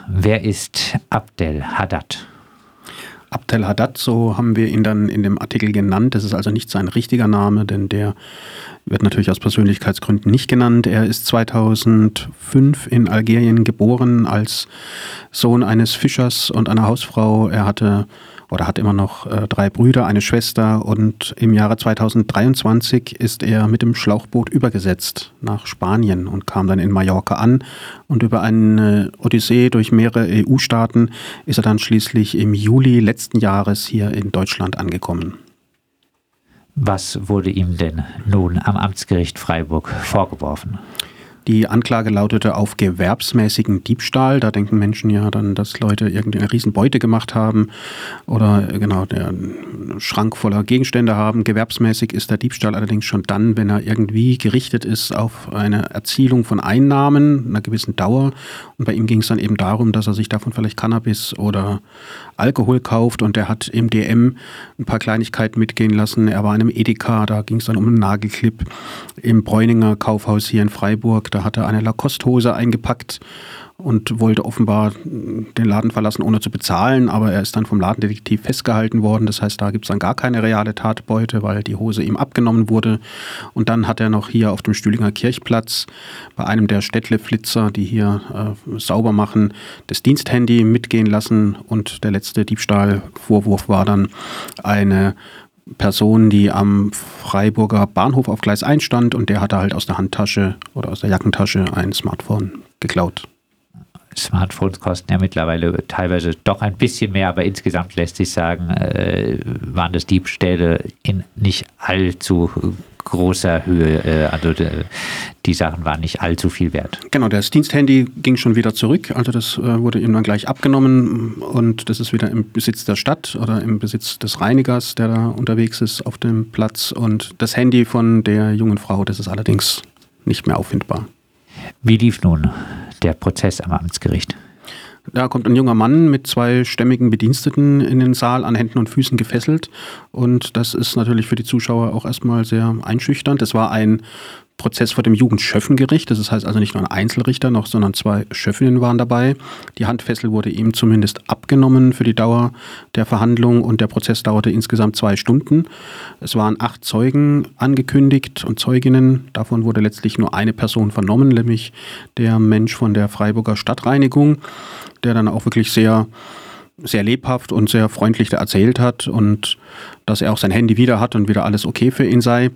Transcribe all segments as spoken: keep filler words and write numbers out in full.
Wer ist Abdel Haddad? Abdel Haddad, so haben wir ihn dann in dem Artikel genannt. Das ist also nicht sein richtiger Name, denn der wird natürlich aus Persönlichkeitsgründen nicht genannt. Er ist zweitausendfünf in Algerien geboren als Sohn eines Fischers und einer Hausfrau. Er hatte oder hat immer noch äh, drei Brüder, eine Schwester, und im Jahre zweitausenddreiundzwanzig ist er mit dem Schlauchboot übergesetzt nach Spanien und kam dann in Mallorca an, und über eine Odyssee durch mehrere E U-Staaten ist er dann schließlich im Juli letzten Jahres hier in Deutschland angekommen. Was wurde ihm denn nun am Amtsgericht Freiburg vorgeworfen? Die Anklage lautete auf gewerbsmäßigen Diebstahl. Da denken Menschen ja dann, dass Leute irgendeine Riesenbeute gemacht haben oder genau der einen Schrank voller Gegenstände haben. Gewerbsmäßig ist der Diebstahl allerdings schon dann, wenn er irgendwie gerichtet ist auf eine Erzielung von Einnahmen einer gewissen Dauer. Und bei ihm ging es dann eben darum, dass er sich davon vielleicht Cannabis oder Alkohol kauft, und er hat im D M ein paar Kleinigkeiten mitgehen lassen. Er war in einem Edeka, da ging es dann um einen Nagelclip. Im Bräuninger Kaufhaus hier in Freiburg, da hat er eine Lacoste-Hose eingepackt und wollte offenbar den Laden verlassen, ohne zu bezahlen, aber er ist dann vom Ladendetektiv festgehalten worden. Das heißt, da gibt es dann gar keine reale Tatbeute, weil die Hose ihm abgenommen wurde. Und dann hat er noch hier auf dem Stühlinger Kirchplatz bei einem der Städtle-Flitzer, die hier äh, sauber machen, das Diensthandy mitgehen lassen, und der letzte Diebstahlvorwurf war dann eine Person, die am Freiburger Bahnhof auf Gleis eins stand, und der hatte halt aus der Handtasche oder aus der Jackentasche ein Smartphone geklaut. Smartphones kosten ja mittlerweile teilweise doch ein bisschen mehr, aber insgesamt lässt sich sagen, äh, waren das Diebstähle in nicht allzu großer Höhe. Äh, also de, die Sachen waren nicht allzu viel wert. Genau, das Diensthandy ging schon wieder zurück. Also das äh, wurde ihm dann gleich abgenommen, und das ist wieder im Besitz der Stadt oder im Besitz des Reinigers, der da unterwegs ist auf dem Platz. Und das Handy von der jungen Frau, das ist allerdings nicht mehr auffindbar. Wie lief nun der Prozess am Amtsgericht? Da kommt ein junger Mann mit zwei stämmigen Bediensteten in den Saal, an Händen und Füßen gefesselt. Und das ist natürlich für die Zuschauer auch erstmal sehr einschüchternd. Es war ein Prozess vor dem Jugendschöffengericht. Das heißt also nicht nur ein Einzelrichter noch, sondern zwei Schöffinnen waren dabei. Die Handfessel wurde ihm zumindest abgenommen für die Dauer der Verhandlung, und der Prozess dauerte insgesamt zwei Stunden. Es waren acht Zeugen angekündigt und Zeuginnen. Davon wurde letztlich nur eine Person vernommen, nämlich der Mensch von der Freiburger Stadtreinigung, der dann auch wirklich sehr sehr lebhaft und sehr freundlich da erzählt hat, und dass er auch sein Handy wieder hat und wieder alles okay für ihn sei.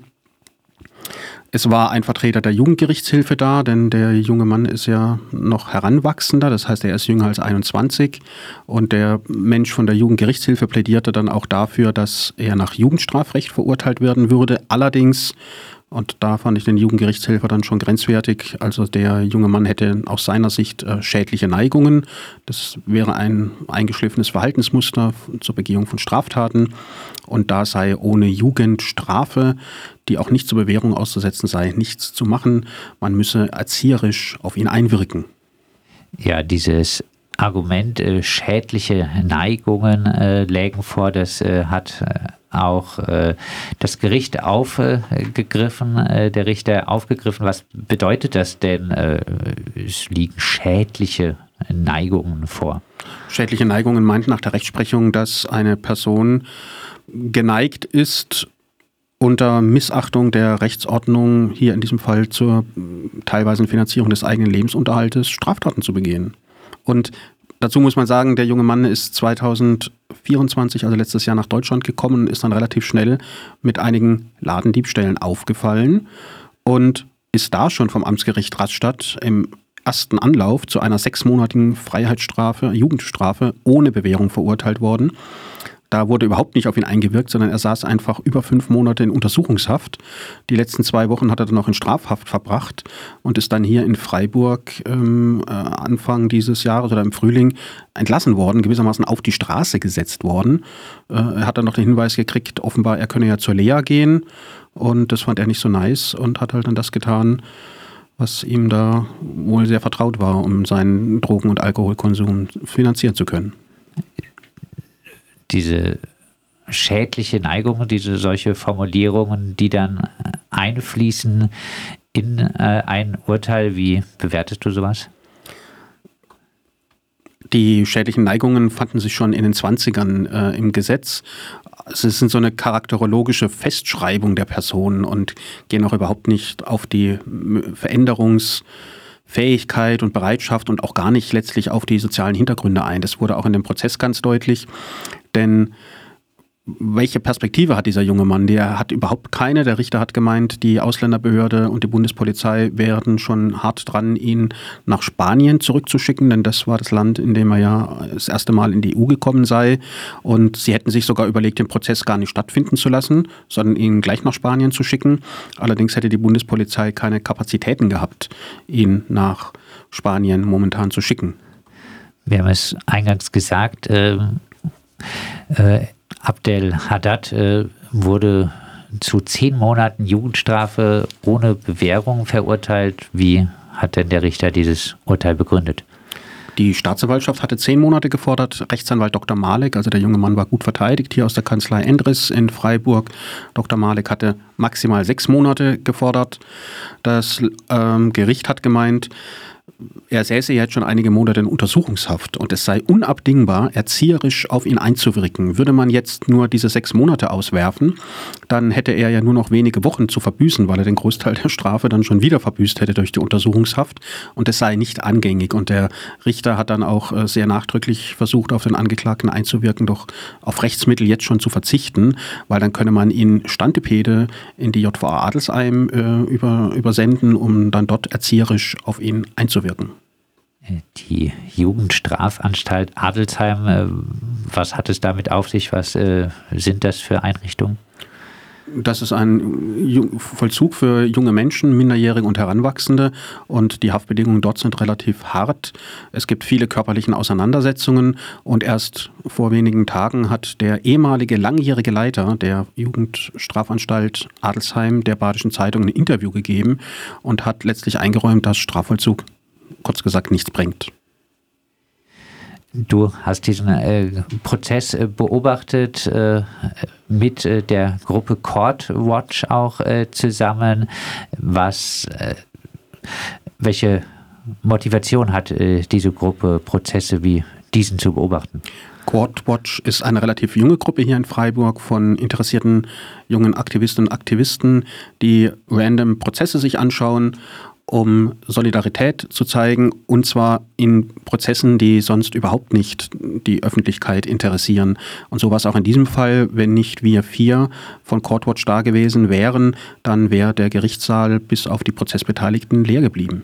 Es war ein Vertreter der Jugendgerichtshilfe da, denn der junge Mann ist ja noch heranwachsender, das heißt, er ist jünger als einundzwanzig, und der Mensch von der Jugendgerichtshilfe plädierte dann auch dafür, dass er nach Jugendstrafrecht verurteilt werden würde. Allerdings, und da fand ich den Jugendgerichtshelfer dann schon grenzwertig, also der junge Mann hätte aus seiner Sicht äh, schädliche Neigungen. Das wäre ein eingeschliffenes Verhaltensmuster zur Begehung von Straftaten, und da sei ohne Jugendstrafe, die auch nicht zur Bewährung auszusetzen sei, nichts zu machen. Man müsse erzieherisch auf ihn einwirken. Ja, dieses Argument, äh, schädliche Neigungen äh, lägen vor, das äh, hat äh, auch äh, das Gericht aufgegriffen, äh, der Richter aufgegriffen. Was bedeutet das denn? Äh, es liegen schädliche Neigungen vor. Schädliche Neigungen meint nach der Rechtsprechung, dass eine Person geneigt ist, unter Missachtung der Rechtsordnung, hier in diesem Fall zur teilweisen Finanzierung des eigenen Lebensunterhaltes, Straftaten zu begehen. Und dazu muss man sagen, der junge Mann ist zweitausendvierundzwanzig, also letztes Jahr nach Deutschland gekommen, ist dann relativ schnell mit einigen Ladendiebstählen aufgefallen und ist da schon vom Amtsgericht Rastatt im ersten Anlauf zu einer sechsmonatigen Freiheitsstrafe, Jugendstrafe ohne Bewährung verurteilt worden. Da wurde überhaupt nicht auf ihn eingewirkt, sondern er saß einfach über fünf Monate in Untersuchungshaft. Die letzten zwei Wochen hat er dann noch in Strafhaft verbracht und ist dann hier in Freiburg ähm, Anfang dieses Jahres oder im Frühling entlassen worden, gewissermaßen auf die Straße gesetzt worden. Äh, er hat dann noch den Hinweis gekriegt, offenbar er könne ja zur Lea gehen, und das fand er nicht so nice und hat halt dann das getan, was ihm da wohl sehr vertraut war, um seinen Drogen- und Alkoholkonsum finanzieren zu können. Diese schädliche Neigung, diese solche Formulierungen, die dann einfließen in äh, ein Urteil, wie bewertest du sowas? Die schädlichen Neigungen fanden sich schon in den Zwanzigern äh, im Gesetz. Es sind so eine charakterologische Festschreibung der Person und gehen auch überhaupt nicht auf die Veränderungsfähigkeit und Bereitschaft und auch gar nicht letztlich auf die sozialen Hintergründe ein. Das wurde auch in dem Prozess ganz deutlich, denn welche Perspektive hat dieser junge Mann? Der hat überhaupt keine. Der Richter hat gemeint, die Ausländerbehörde und die Bundespolizei wären schon hart dran, ihn nach Spanien zurückzuschicken, denn das war das Land, in dem er ja das erste Mal in die E U gekommen sei. Und sie hätten sich sogar überlegt, den Prozess gar nicht stattfinden zu lassen, sondern ihn gleich nach Spanien zu schicken. Allerdings hätte die Bundespolizei keine Kapazitäten gehabt, ihn nach Spanien momentan zu schicken. Wir haben es eingangs gesagt, äh, äh, Abdel Haddad äh, wurde zu zehn Monaten Jugendstrafe ohne Bewährung verurteilt. Wie hat denn der Richter dieses Urteil begründet? Die Staatsanwaltschaft hatte zehn Monate gefordert. Rechtsanwalt Doktor Malek, also der junge Mann, war gut verteidigt, hier aus der Kanzlei Endres in Freiburg. Doktor Malek hatte maximal sechs Monate gefordert. Das ähm, Gericht hat gemeint, er säße jetzt schon einige Monate in Untersuchungshaft und es sei unabdingbar, erzieherisch auf ihn einzuwirken. Würde man jetzt nur diese sechs Monate auswerfen, dann hätte er ja nur noch wenige Wochen zu verbüßen, weil er den Großteil der Strafe dann schon wieder verbüßt hätte durch die Untersuchungshaft und es sei nicht angängig. Und der Richter hat dann auch sehr nachdrücklich versucht, auf den Angeklagten einzuwirken, doch auf Rechtsmittel jetzt schon zu verzichten, weil dann könne man ihn Standepede in die J V A Adelsheim äh, über, übersenden, um dann dort erzieherisch auf ihn einzuwirken. Die Jugendstrafanstalt Adelsheim, was hat es damit auf sich? Was äh, sind das für Einrichtungen? Das ist ein Vollzug für junge Menschen, Minderjährige und Heranwachsende und die Haftbedingungen dort sind relativ hart. Es gibt viele körperliche Auseinandersetzungen und erst vor wenigen Tagen hat der ehemalige langjährige Leiter der Jugendstrafanstalt Adelsheim der Badischen Zeitung ein Interview gegeben und hat letztlich eingeräumt, dass Strafvollzug kurz gesagt nichts bringt. Du hast diesen äh, Prozess äh, beobachtet äh, mit äh, der Gruppe Court Watch auch äh, zusammen. Was, äh, welche Motivation hat äh, diese Gruppe, Prozesse wie diesen zu beobachten? Court Watch ist eine relativ junge Gruppe hier in Freiburg von interessierten jungen Aktivistinnen und Aktivisten, die random Prozesse sich anschauen, um Solidarität zu zeigen, und zwar in Prozessen, die sonst überhaupt nicht die Öffentlichkeit interessieren. Und so war es auch in diesem Fall. Wenn nicht wir vier von Court Watch da gewesen wären, dann wäre der Gerichtssaal bis auf die Prozessbeteiligten leer geblieben.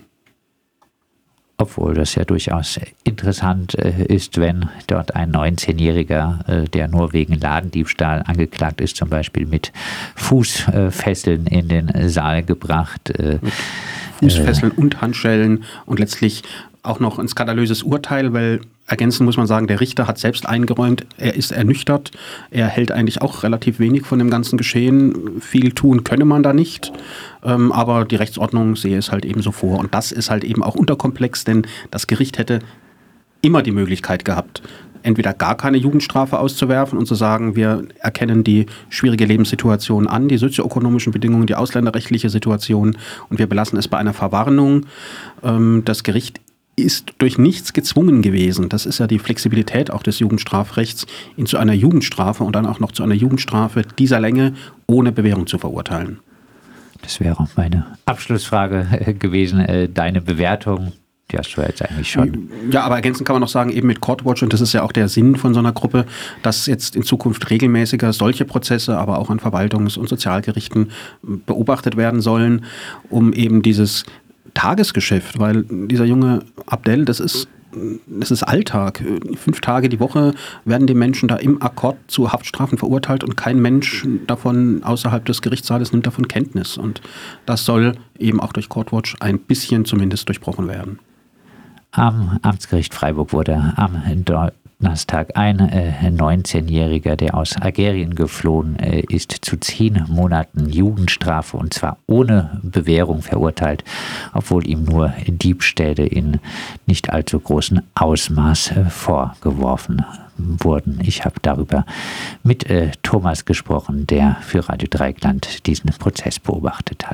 Obwohl das ja durchaus interessant äh, ist, wenn dort ein neunzehnjähriger, äh, der nur wegen Ladendiebstahl angeklagt ist, zum Beispiel mit Fußfesseln in den Saal gebracht. Äh, Fußfesseln äh, und Handschellen und letztlich auch noch ein skandalöses Urteil, weil ergänzend muss man sagen, der Richter hat selbst eingeräumt, er ist ernüchtert, er hält eigentlich auch relativ wenig von dem ganzen Geschehen, viel tun könne man da nicht, ähm, aber die Rechtsordnung sehe es halt eben so vor und das ist halt eben auch unterkomplex, denn das Gericht hätte immer die Möglichkeit gehabt, entweder gar keine Jugendstrafe auszuwerfen und zu sagen, wir erkennen die schwierige Lebenssituation an, die sozioökonomischen Bedingungen, die ausländerrechtliche Situation und wir belassen es bei einer Verwarnung. Ähm, das Gericht ist durch nichts gezwungen gewesen. Das ist ja die Flexibilität auch des Jugendstrafrechts, ihn zu einer Jugendstrafe und dann auch noch zu einer Jugendstrafe dieser Länge ohne Bewährung zu verurteilen. Das wäre meine Abschlussfrage gewesen, deine Bewertung. Die hast du jetzt eigentlich schon. Ja, aber ergänzend kann man noch sagen, eben mit Court Watch, und das ist ja auch der Sinn von so einer Gruppe, dass jetzt in Zukunft regelmäßiger solche Prozesse, aber auch an Verwaltungs- und Sozialgerichten beobachtet werden sollen, um eben dieses Tagesgeschäft, weil dieser junge Abdel, das ist, das ist Alltag. Fünf Tage die Woche werden die Menschen da im Akkord zu Haftstrafen verurteilt und kein Mensch davon außerhalb des Gerichtssaales nimmt davon Kenntnis. Und das soll eben auch durch Court Watch ein bisschen zumindest durchbrochen werden. Am Amtsgericht Freiburg wurde am Donnerstag ein äh, neunzehnjähriger, der aus Algerien geflohen äh, ist, zu zehn Monaten Jugendstrafe und zwar ohne Bewährung verurteilt, obwohl ihm nur Diebstähle in nicht allzu großem Ausmaß äh, vorgeworfen wurden. Ich habe darüber mit äh, Thomas gesprochen, der für Radio Dreieckland diesen Prozess beobachtet hat.